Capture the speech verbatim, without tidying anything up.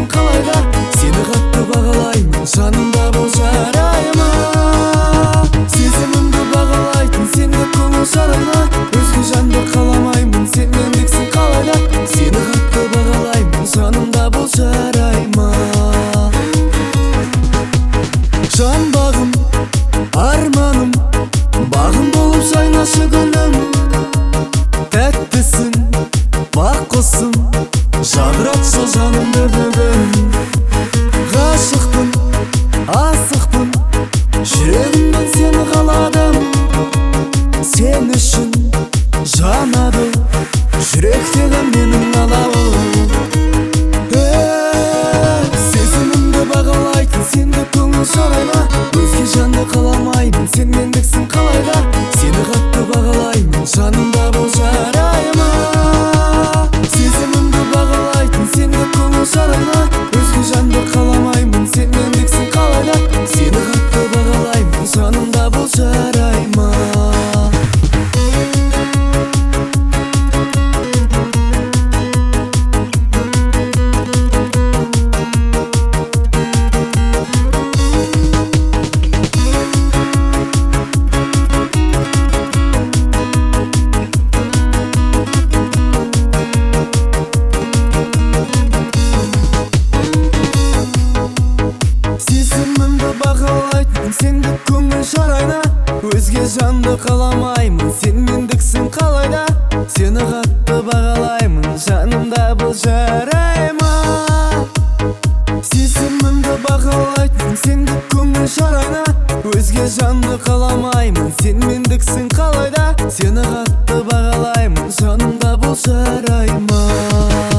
қалайда, сені қатты бағалаймын, жанымда бол жарайма. Сезімімді бағалайтын сенде көңіл жарайма, өзге жанды қаламаймын, сен мендіксің қалайда, сені қатты бағалаймын, жанымда бол жарайма. Жан бағым, арманым, бағым болып жайнашы гүлім, тәттісің, бақ құсым, жадыратшы жанымды бүгін. Ғашықпын, асықпын, жүрегімнен сені қаладым, сен үшін жанады жүректегі менің алауым. Сезімімді бағалайтын сенде көңіл жарайма, өзге жанды қаламаймын, сен мендіксің қалайда, сені қатты бағалаймын, жанымда бол жарайма. Сезімімді бағалайтын сенде көңіл жарайма, өзге жанды қаламаймын, сен мендіксің қалайда, сені қатты бағалаймын, жанымда бол жарайма. Сенде көңіл жарайна, өзге жанды қаламаймын, сен мендіксің қалайда, сені қатты бағалаймын, жанымда бол жарайма. Сезімімді бағалайтын сенде көңіл жарайна, өзге жанды қаламаймын, сен мендіксің қалайда, сені қатты бағалаймын, жанымда бол жарайма.